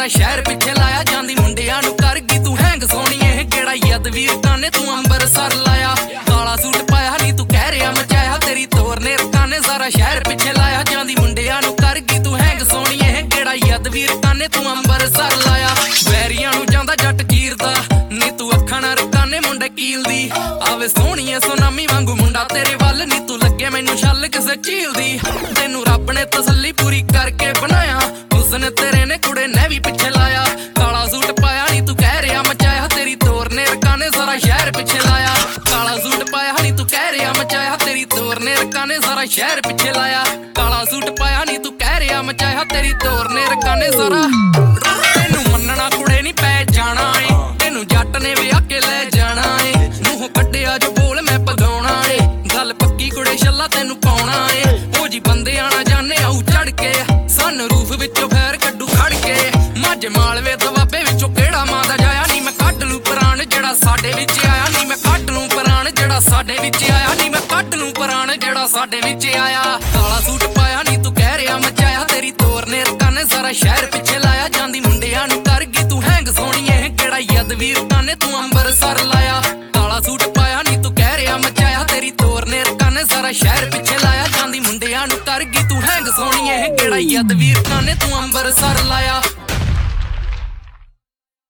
शहर पिछे लाया जांदी मुंडियां नू कर गई तू हैंग सोहणीए केड़ा यदवीर काने तू अंबरसर लाया काला सूट पाया नी तू कह रिया मचाया तेरी तोर ने रकाने सारा शहर पिछे लाया जांदी मुंडियां नू कर गई तू हैंग सोहणीए केड़ा यदवीर काने तू अंबरसर लाया वैरियां नू जांदा जट चीरदा नी तू अखां ना रकाने मुंडे कीलदी आवे सोहणीए सुनामी वांगू मुंडा तेरे वल नी तू लगे मैनू छल किसे झील दी तेनू रब ने तसल्ली पूरी करके बनाया उसने तेरे ने कुड़े ने भी पिछे लाया काला सूट पाया नी तू कह रिया मचाया तेरी तोर ने रकाने सारा शहर पिछे लाया काला सूट पाया नी तू कह रिया मचाया तेरी तोर ने रकाने सारा शहर पिछे लाया काला सूट पाया नी तू कह रिया मचाया तेरी तोर ने रकाने सारा तेनू मनना कुड़े नी पै जाना है तेनू जट ने विआह के ले जाना है मूंह कड्डिया जो बोल मैं पगाउणा है गल पक्की कुड़े छल्ला तेनू पाउणा है ओ जी बंदे आना जाने आऊ चढ़ के सन रूफ विचों फैर कड्डू खड़ के मझ मालवे दवाबे विचों केड़ा मां दा जाया नी मैं कड्ड लूं प्राण जेड़ा साडे विच आया नी मैं कड्ड लूं प्राण जेड़ा साडे विच आया नी मैं कड्ड लूं प्राण जेड़ा साडे विच आया काला सूट पाया नी तू कह रिया मचाया तेरी तोर ने रकाने सारा शहर पिछे लाया जांदी मुंडियां नू कर गई तू हैंग सोहणीए केड़ा यदवीर काने तू अंबरसर लाया काला सूट पाया नी तू कह रिया मचाया तेरी तोर ने रकाने सारा शहर पिछे लाया जांदी मुंडियां नू कर गई तू हैंग सोहणीए केड़ा यदवीर काने तू अंबरसर लाया।